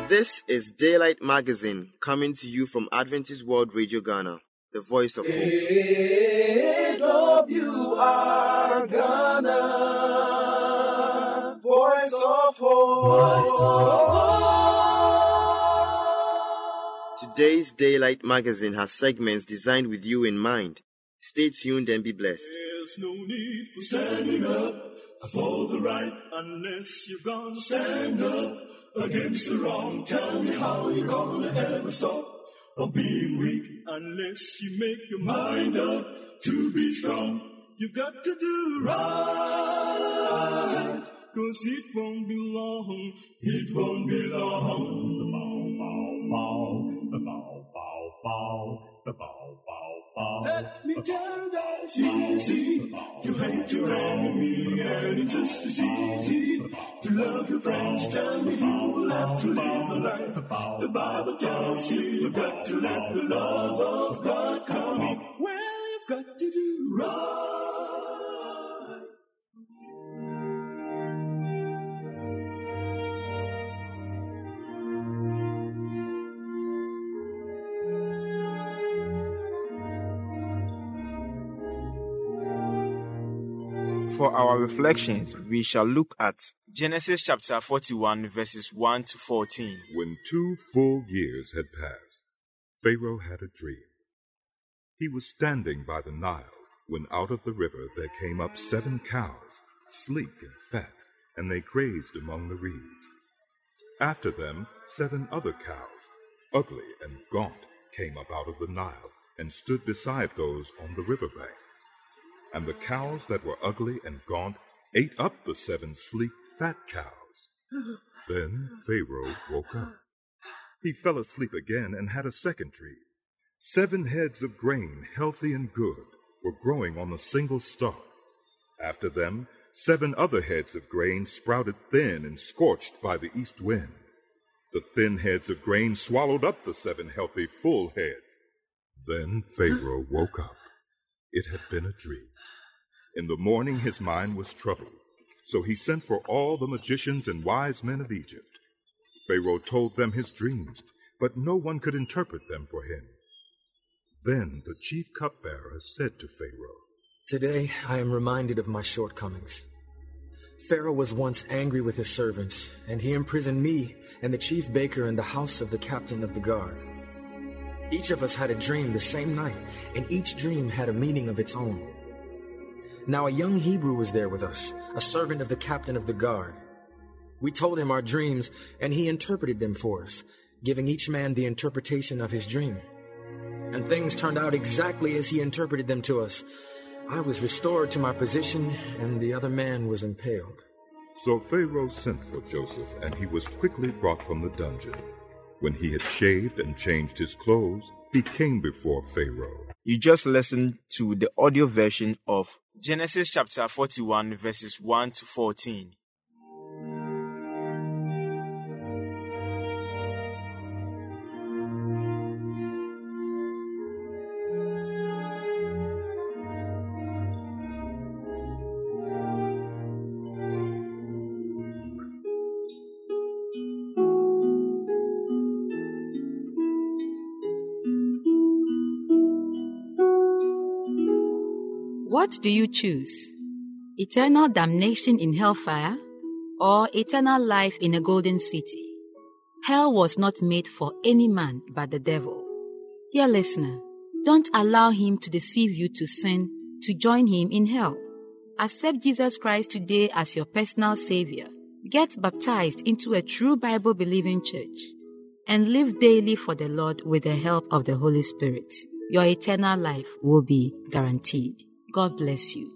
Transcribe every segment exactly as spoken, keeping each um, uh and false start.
This is Daylight Magazine, coming to you from Adventist World Radio Ghana, the voice of hope. A W R Ghana, voice of hope. Voice of hope. Today's Daylight Magazine has segments designed with you in mind. Stay tuned and be blessed. There's no need for standing up for the right unless you're gonna stand up against the wrong. Tell me how you're gonna ever stop of being weak unless you make your mind up to be strong. You've got to do right, cause it won't be long, it won't be long. Let me tell you that it's easy to hate your enemy, and it's just as easy to love your friends. Tell me who will have to live a life the Bible tells you. You've got to let the love of God come in. Well, you've got to do right. For our reflections, we shall look at Genesis chapter forty-one, verses one to fourteen. When two full years had passed, Pharaoh had a dream. He was standing by the Nile when out of the river there came up seven cows, sleek and fat, and they grazed among the reeds. After them, seven other cows, ugly and gaunt, came up out of the Nile and stood beside those on the river bank. And the cows that were ugly and gaunt ate up the seven sleek, fat cows. Then Pharaoh woke up. He fell asleep again and had a second dream. Seven heads of grain, healthy and good, were growing on a single stalk. After them, seven other heads of grain sprouted thin and scorched by the east wind. The thin heads of grain swallowed up the seven healthy, full heads. Then Pharaoh woke up. It had been a dream. In the morning his mind was troubled, so he sent for all the magicians and wise men of Egypt. Pharaoh told them his dreams, but no one could interpret them for him. Then the chief cupbearer said to Pharaoh, "Today I am reminded of my shortcomings. Pharaoh was once angry with his servants, and he imprisoned me and the chief baker in the house of the captain of the guard. Each of us had a dream the same night, and each dream had a meaning of its own. Now a young Hebrew was there with us, a servant of the captain of the guard. We told him our dreams, and he interpreted them for us, giving each man the interpretation of his dream. And things turned out exactly as he interpreted them to us. I was restored to my position, and the other man was impaled." So Pharaoh sent for Joseph, and he was quickly brought from the dungeon. When he had shaved and changed his clothes, he came before Pharaoh. You just listened to the audio version of Genesis chapter forty-one, verses one to fourteen. What do you choose? Eternal damnation in hellfire or eternal life in a golden city? Hell was not made for any man but the devil. Dear listener, don't allow him to deceive you to sin to join him in hell. Accept Jesus Christ today as your personal savior. Get baptized into a true Bible-believing church and live daily for the Lord with the help of the Holy Spirit. Your eternal life will be guaranteed. God bless you.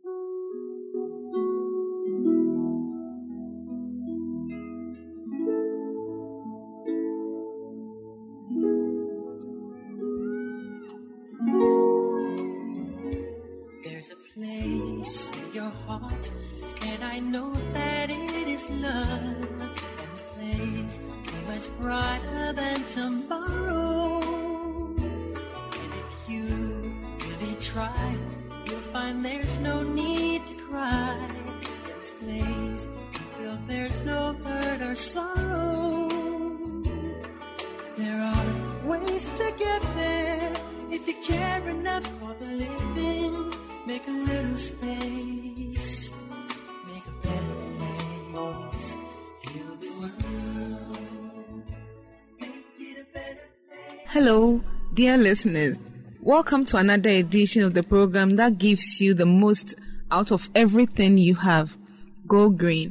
There's a place in your heart, and I know that it is love, and the place is much brighter than tomorrow. And if you really try, you'll find there's no need to cry. In this place, you feel there's no hurt or sorrow. Hello, dear listeners. Welcome to another edition of the program that gives you the most out of everything you have. Go green.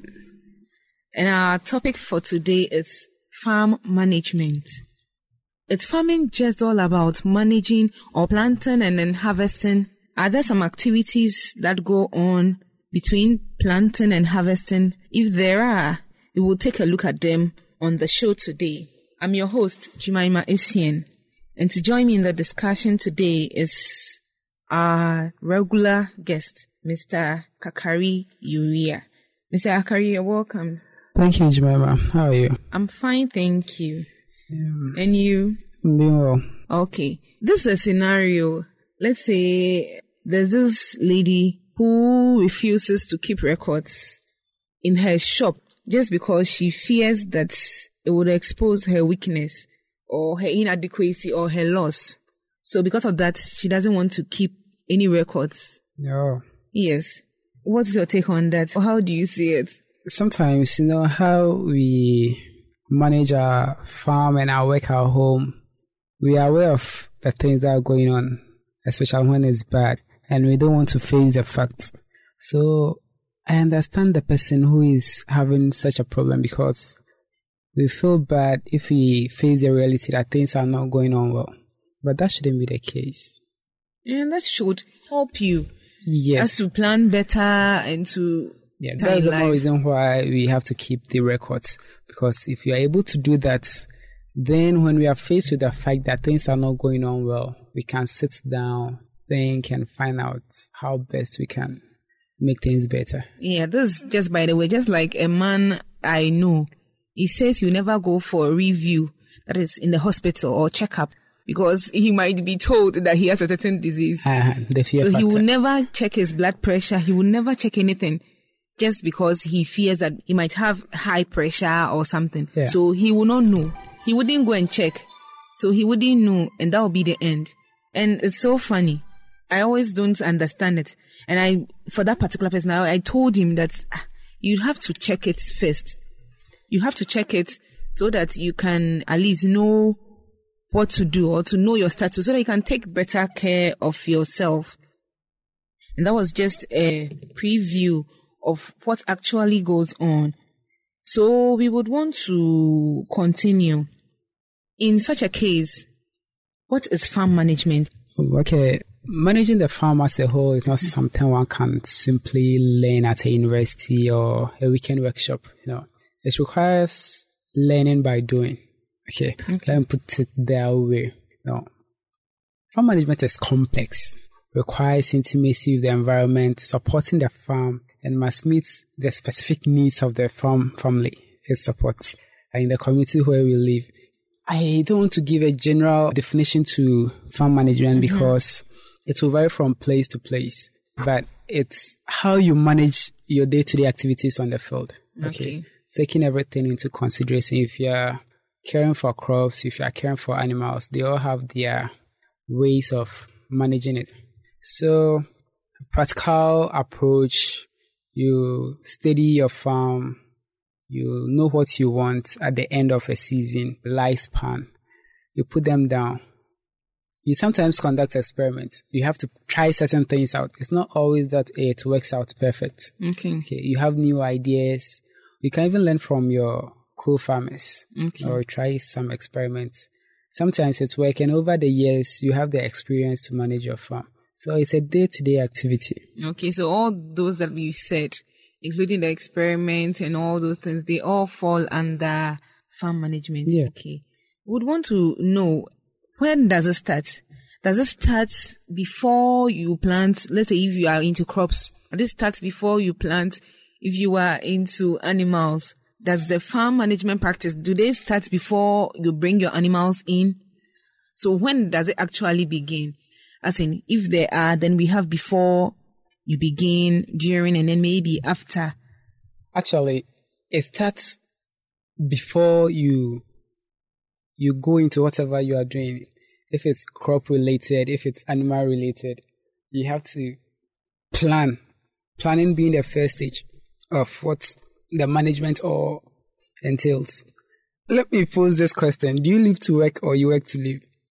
And our topic for today is farm management. It's farming just all about managing or planting and then harvesting. Are there some activities that go on between planting and harvesting? If there are, we will take a look at them on the show today. I'm your host, Jemima Essien, and to join me in the discussion today is our regular guest, Mister Kakari Uria. Mister Kakari, you're welcome. Thank you, Jemima. How are you? I'm fine, thank you. Um, And you? I'm doing well. Okay. This is a scenario. Let's say there's this lady who refuses to keep records in her shop just because she fears that it would expose her weakness or her inadequacy or her loss. So because of that, she doesn't want to keep any records. No. Yes. What's your take on that? How do you see it? Sometimes, you know, how we manage our farm and our work at home, we are aware of the things that are going on, especially when it's bad, and we don't want to face the facts. So I understand the person who is having such a problem because we feel bad if we face the reality that things are not going on well. But that shouldn't be the case. And that should help you. Yes. As to plan better and to... Yeah, that's the more reason why we have to keep the records. Because if you are able to do that, then when we are faced with the fact that things are not going on well, we can sit down, think, and find out how best we can make things better. Yeah, this is just by the way, just like a man I know, he says you never go for a review, that is in the hospital or checkup, because he might be told that he has a certain disease. Uh, the fear so factor. he will never check his blood pressure. He will never check anything just because he fears that he might have high pressure or something. Yeah. So he will not know. He wouldn't go and check. So he wouldn't know, and that will be the end. And it's so funny. I always don't understand it. And I, for that particular person, I, I told him that ah, you have to check it first. You have to check it so that you can at least know what to do or to know your status so that you can take better care of yourself. And that was just a preview of what actually goes on. So we would want to continue. In such a case, what is farm management? Okay, managing the farm as a whole is not something one can simply learn at a university or a weekend workshop. You know, it requires learning by doing. Okay, Okay. let me put it that way. No, farm management is complex, requires intimacy with the environment, supporting the farm, and must meet the specific needs of the farm family it supports and in the community where we live. I don't want to give a general definition to farm management mm-hmm. because it will vary from place to place, but it's how you manage your day-to-day activities on the field. Okay. Okay. Taking everything into consideration. If you're caring for crops, if you're caring for animals, they all have their ways of managing it. So, practical approach, you study your farm, you know what you want at the end of a season, lifespan. You put them down. You sometimes conduct experiments. You have to try certain things out. It's not always that it works out perfect. Okay. Okay. You have new ideas. You can even learn from your co-farmers Okay. or try some experiments. Sometimes it's working. Over the years, you have the experience to manage your farm. So it's a day-to-day activity. Okay, so all those that you said, including the experiments and all those things, they all fall under farm management. Yeah. Okay. Would want to know, when does it start? Does it start before you plant? Let's say if you are into crops, does it start before you plant? If you are into animals, does the farm management practice, do they start before you bring your animals in? So when does it actually begin? As in, if there are, then we have before you begin, during, and then maybe after. Actually, it starts before you you go into whatever you are doing. If it's crop related, if it's animal related, you have to plan. Planning being the first stage of what the management or entails. Let me pose this question. Do you live to work or you work to live?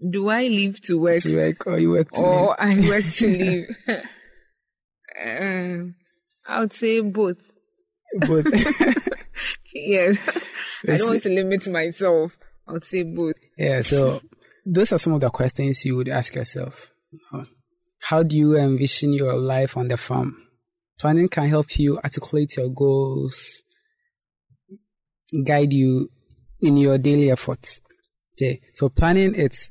do I live to work? To work or you work to or live? I work to live? um, I would say both. Both. Yes. I don't want to limit myself. I would say both. Yeah, so those are some of the questions you would ask yourself. How do you envision your life on the farm? Planning can help you articulate your goals, guide you in your daily efforts. Okay, so planning is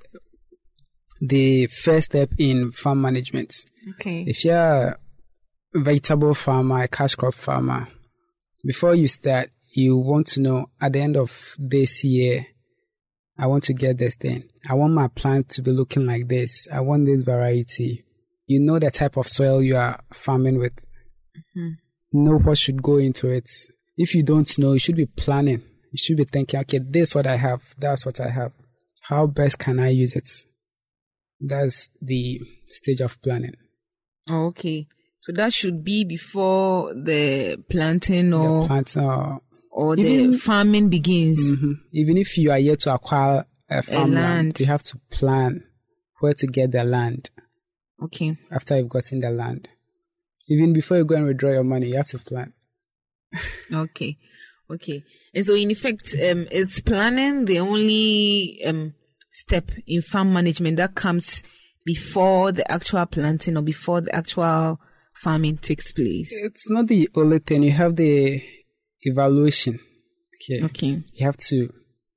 the first step in farm management. Okay. If you're a vegetable farmer, a cash crop farmer, before you start, you want to know at the end of this year, I want to get this thing. I want my plant to be looking like this. I want this variety. You know the type of soil you are farming with. Mm-hmm. Know what should go into it. If you don't know, you should be planning. You should be thinking, okay, this is what I have. That's what I have. How best can I use it? That's the stage of planning. Oh, okay. So that should be before the planting or, the planting or, or even, the farming begins. Mm-hmm. Even if you are yet to acquire a farmland, land. You have to plan where to get the land. Okay. After you've gotten the land. Even before you go and withdraw your money, you have to plan. Okay. Okay. And so, in effect, um, it's planning the only um, step in farm management that comes before the actual planting or before the actual farming takes place. It's not the only thing. You have the evaluation. Okay. Okay. You have to,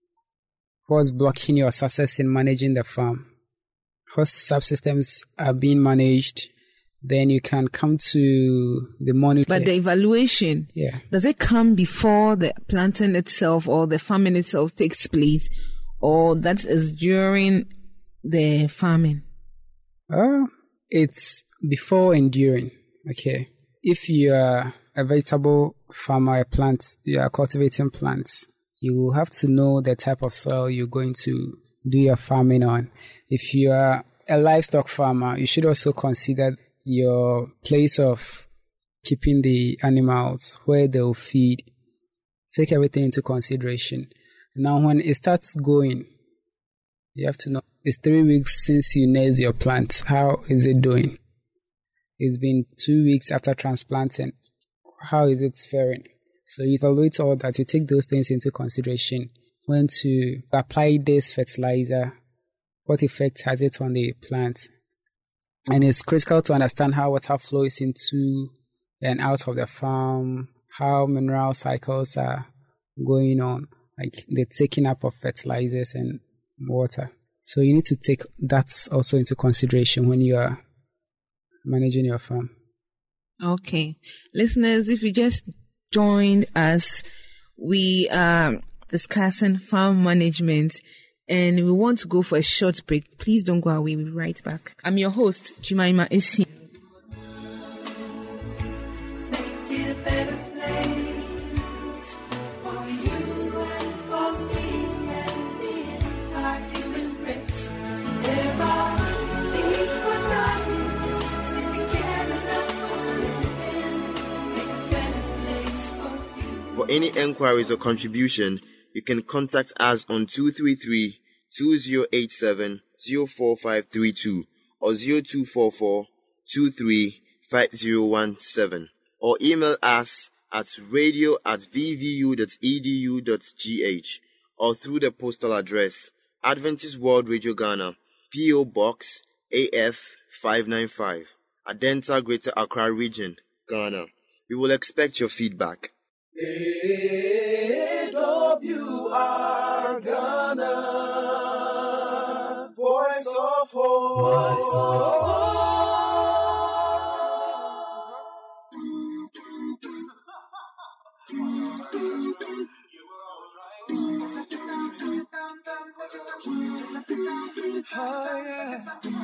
what's blocking your success in managing the farm? What subsystems are being managed? Then you can come to the monitor. But the evaluation, yeah, does it come before the planting itself or the farming itself takes place, or that is during the farming? Uh, it's before and during. Okay. If you are a vegetable farmer, a plant, you are cultivating plants, you have to know the type of soil you're going to do your farming on. If you are a livestock farmer, you should also consider your place of keeping the animals, where they'll feed. Take everything into consideration. Now, when it starts going, you have to know, it's three weeks since you nailed your plant. How is it doing? It's been two weeks after transplanting. How is it faring? So you evaluate all that. You take those things into consideration. When to apply this fertilizer, what effect has it on the plant? And it's critical to understand how water flows into and out of the farm, how mineral cycles are going on, like the taking up of fertilizers and water. So you need to take that also into consideration when you are managing your farm. Okay. Listeners, if you just joined us, we are discussing farm management. And we want to go for a short break. Please don't go away. We'll be right back. I'm your host, Jemima Esi. For any enquiries or contribution, you can contact us on two three three, two zero eight seven, zero four five three two or zero two four four, two three five zero one seven or email us at radio at v v u dot e d u dot g h or through the postal address Adventist World Radio Ghana, P O Box A F five nine five, Adenta, Greater Accra Region, Ghana. We will expect your feedback. A W R Ghana, Voice of Hope. Voice of Hope. Oh, yeah.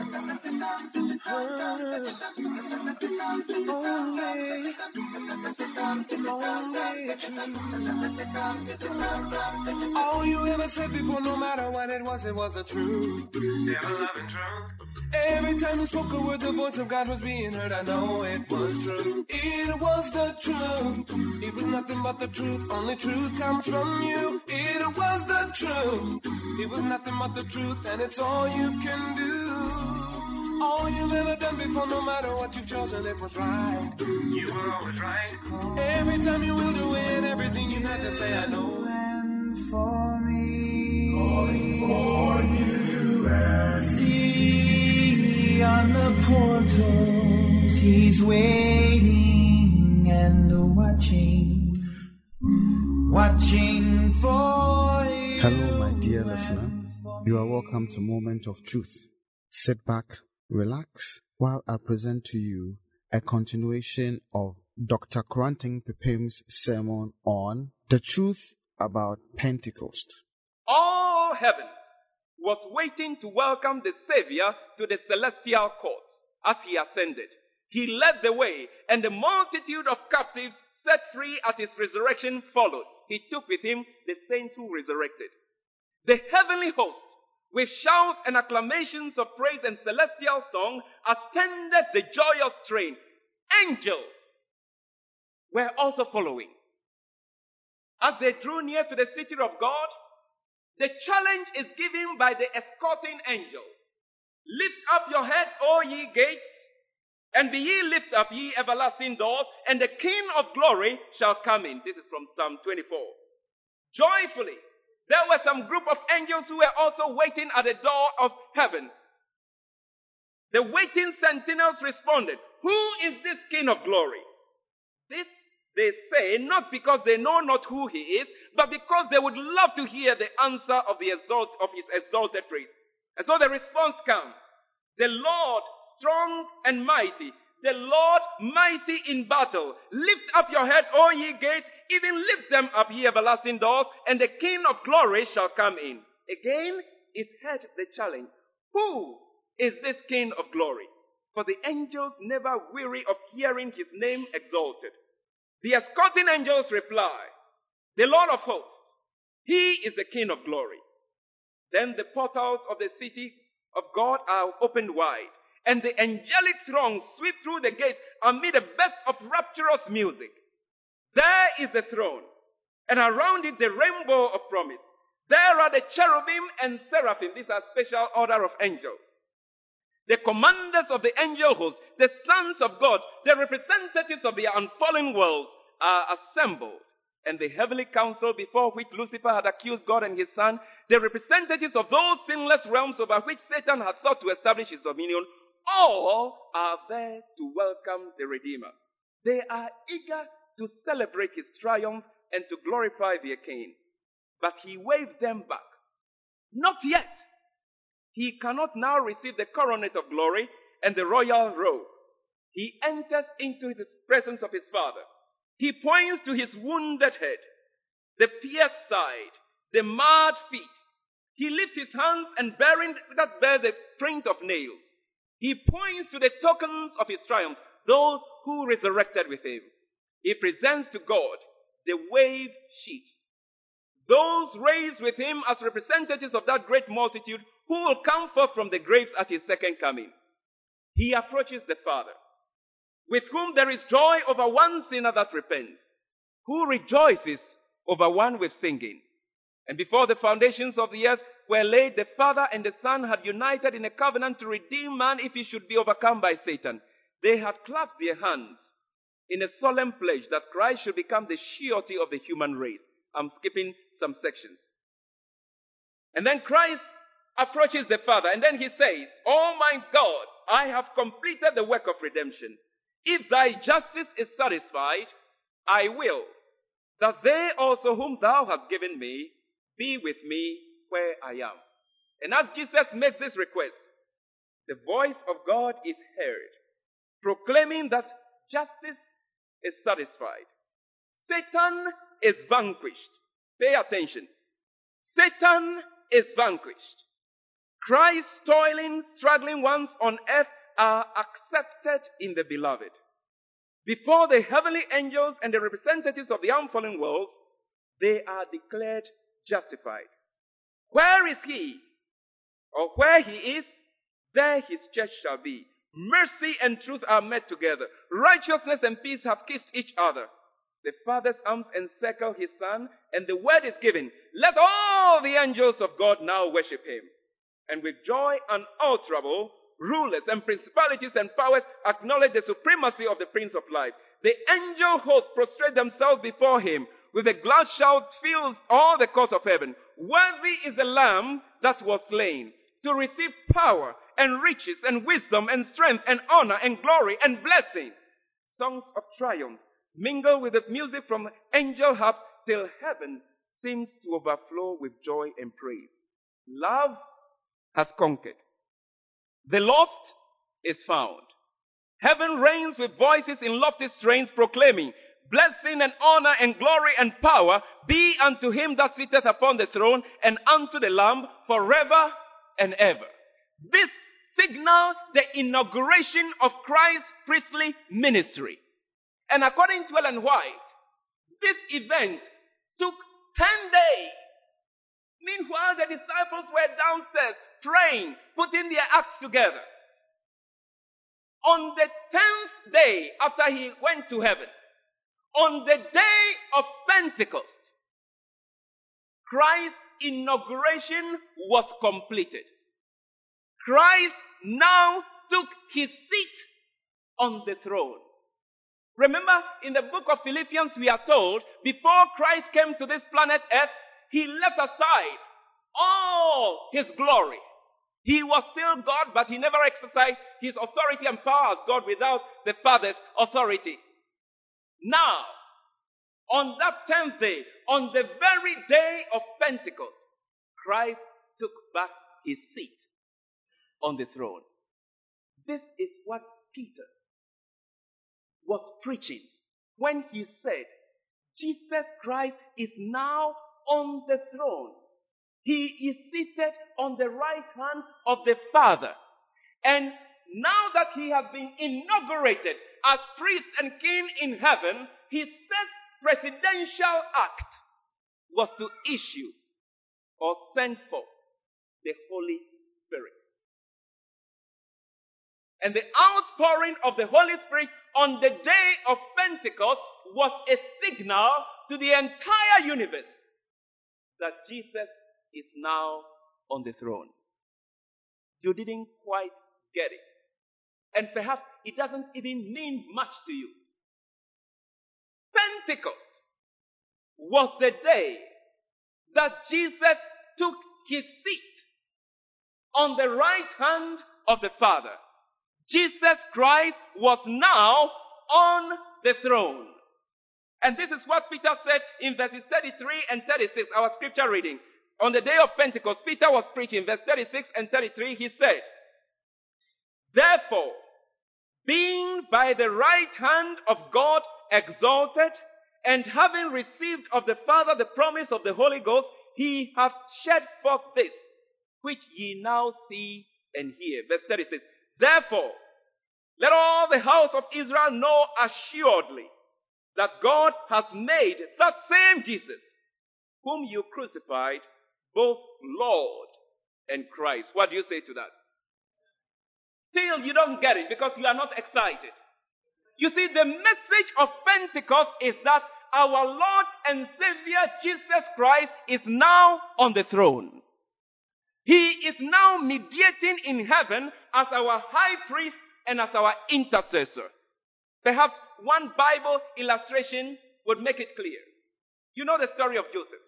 All you ever said before, no matter what it was, it was the truth. Never loving truth. Every time you spoke a word, the voice of God was being heard. I know it was true. It was the truth. It was nothing but the truth. Only truth comes from you. It was the truth. It was nothing but the truth, and it's all you can do. All you've ever done before, no matter what you've chosen, it was right. You were always right. Every time you will do it, everything you had to say, I know. And for me, calling for you and see on the portals, he's waiting and watching, watching for you. Hello, my dear listener. You are welcome to Moment of Truth. Sit back, relax, while I present to you a continuation of Doctor Koranting Pepem's sermon on the truth about Pentecost. All heaven was waiting to welcome the Savior to the celestial courts as he ascended. He led the way, and the multitude of captives set free at his resurrection followed. He took with him the saints who resurrected. The heavenly host, with shouts and acclamations of praise and celestial song, attended the joyous train. Angels were also following. As they drew near to the city of God, the challenge is given by the escorting angels. Lift up your heads, O ye gates, and be ye lift up, ye everlasting doors, and the King of glory shall come in. This is from Psalm twenty-four. Joyfully, there were some group of angels who were also waiting at the door of heaven. The waiting sentinels responded, "Who is this King of glory?" This they say not because they know not who he is, but because they would love to hear the answer of the exalt of his exalted praise. And so the response comes: the Lord strong and mighty, the Lord mighty in battle. Lift up your heads, O ye gates, even lift them up, ye everlasting doors, and the King of glory shall come in. Again is heard the challenge: who is this King of glory? For the angels never weary of hearing his name exalted. The escorting angels reply, the Lord of hosts, he is the King of glory. Then the portals of the city of God are opened wide, and the angelic throng sweep through the gates amid a burst of rapturous music. There is the throne, and around it the rainbow of promise. There are the cherubim and seraphim. These are special order of angels. The commanders of the angel host, the sons of God, the representatives of the unfallen world are assembled. And the heavenly council before which Lucifer had accused God and his son, the representatives of those sinless realms over which Satan had thought to establish his dominion, all are there to welcome the Redeemer. They are eager to celebrate his triumph and to glorify their King. But he waves them back. Not yet. He cannot now receive the coronet of glory and the royal robe. He enters into the presence of his Father. He points to his wounded head, the pierced side, the marred feet. He lifts his hands and bearing that bear the print of nails. He points to the tokens of his triumph, those who resurrected with him. He presents to God the waved sheet, those raised with him as representatives of that great multitude who will come forth from the graves at his second coming. He approaches the Father, with whom there is joy over one sinner that repents, who rejoices over one with singing. And before the foundations of the earth were laid, the Father and the Son had united in a covenant to redeem man if he should be overcome by Satan. They had clasped their hands in a solemn pledge that Christ should become the surety of the human race. I'm skipping some sections. And then Christ approaches the Father, and then he says, "Oh my God, I have completed the work of redemption. If thy justice is satisfied, I will, that they also whom thou hast given me be with me where I am." And as Jesus makes this request, the voice of God is heard, proclaiming that justice is satisfied. Satan is vanquished. Pay attention. Satan is vanquished. Christ's toiling, struggling ones on earth are accepted in the beloved. Before the heavenly angels and the representatives of the unfallen worlds, they are declared justified. Where is he? Or where he is, there his church shall be. Mercy and truth are met together. Righteousness and peace have kissed each other. The Father's arms encircle his Son, and the word is given, let all the angels of God now worship him. And with joy unalterable, rulers and principalities and powers acknowledge the supremacy of the Prince of Life. The angel hosts prostrate themselves before him. With a glad shout fills all the courts of heaven. Worthy is the Lamb that was slain to receive power and riches and wisdom and strength and honor and glory and blessing. Songs of triumph mingle with the music from angel harps till heaven seems to overflow with joy and praise. Love has conquered. The lost is found. Heaven reigns with voices in lofty strains proclaiming, blessing and honor and glory and power be unto him that sitteth upon the throne and unto the Lamb forever and ever. This signals the inauguration of Christ's priestly ministry. And according to Ellen White, this event took ten days. Meanwhile, the disciples were downstairs praying, putting their acts together. On the tenth day after he went to heaven, on the day of Pentecost, Christ's inauguration was completed. Christ now took his seat on the throne. Remember, in the book of Philippians, we are told, before Christ came to this planet Earth, he left aside all his glory. He was still God, but he never exercised his authority and power as God without the Father's authority. Now, on that tenth day, on the very day of Pentecost, Christ took back his seat on the throne. This is what Peter was preaching when he said, Jesus Christ is now on the throne. He is seated on the right hand of the Father. And now that he has been inaugurated as priest and king in heaven, his first presidential act was to issue or send forth the Holy Spirit. And the outpouring of the Holy Spirit on the day of Pentecost was a signal to the entire universe that Jesus is now on the throne. You didn't quite get it. And perhaps it doesn't even mean much to you. Pentecost was the day that Jesus took his seat on the right hand of the Father. Jesus Christ was now on the throne. And this is what Peter said in verses thirty-three and thirty-six, our scripture reading. On the day of Pentecost, Peter was preaching, verse thirty-six and thirty-three, he said, therefore, being by the right hand of God exalted, and having received of the Father the promise of the Holy Ghost, he hath shed forth this, which ye now see and hear. Verse thirty-six, therefore, let all the house of Israel know assuredly that God has made that same Jesus, whom you crucified, both Lord and Christ. What do you say to that? Still, you don't get it because you are not excited. You see, the message of Pentecost is that our Lord and Savior Jesus Christ is now on the throne. He is now mediating in heaven as our high priest and as our intercessor. Perhaps one Bible illustration would make it clear. You know the story of Joseph.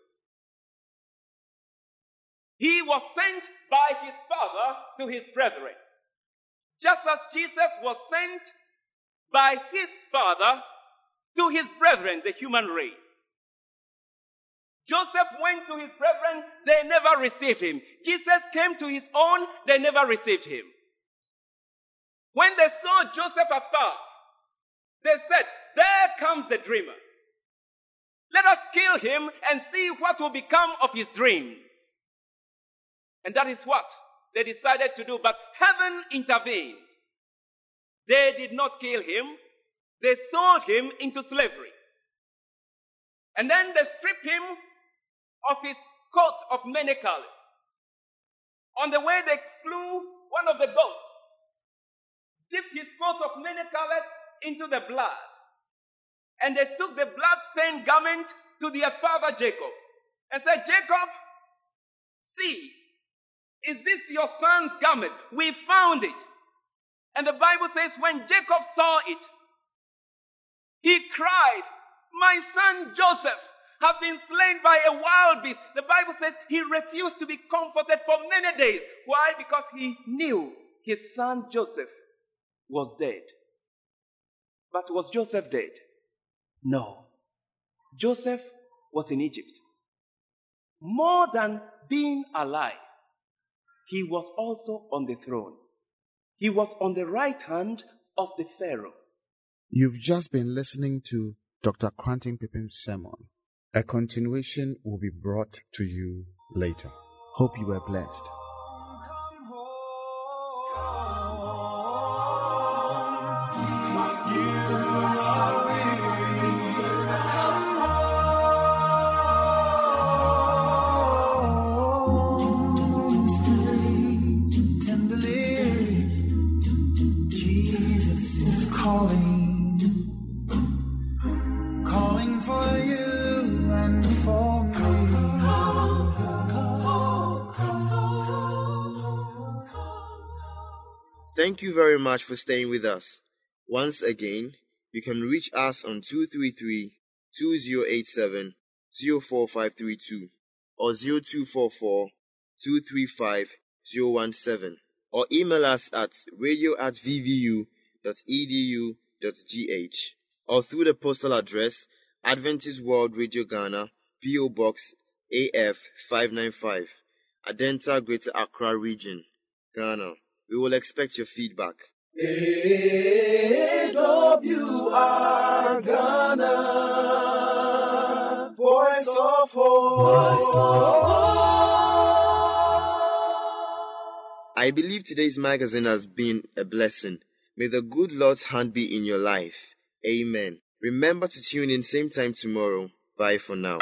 He was sent by his father to his brethren, just as Jesus was sent by his father to his brethren, the human race. Joseph went to his brethren, they never received him. Jesus came to his own, they never received him. When they saw Joseph afar, they said, there comes the dreamer. Let us kill him and see what will become of his dreams. And that is what they decided to do. But heaven intervened. They did not kill him. They sold him into slavery. And then they stripped him of his coat of many colors. On the way they slew one of the goats, dipped his coat of many colors into the blood, And they took the blood-stained garment to their father Jacob and said, Jacob, see, is this your son's garment? We found it. And the Bible says when Jacob saw it, he cried, my son Joseph have been slain by a wild beast. The Bible says he refused to be comforted for many days. Why? Because he knew his son Joseph was dead. But was Joseph dead? No. Joseph was in Egypt. More than being alive, he was also on the throne. He was on the right hand of the Pharaoh. You've just been listening to Doctor Quantin Pipim's sermon. A continuation will be brought to you later. Hope you were blessed. Thank you very much for staying with us. Once again, you can reach us on two three three, two zero eight seven, zero four five three two or zero two four four, two three five, zero one seven or email us at radio at v v u dot e d u dot g h or through the postal address Adventist World Radio Ghana, P O Box A F five ninety-five, Adenta, Greater Accra Region, Ghana. We will expect your feedback. A W R Ghana, Voice of Hope. I believe today's magazine has been a blessing. May the good Lord's hand be in your life. Amen. Remember to tune in same time tomorrow. Bye for now.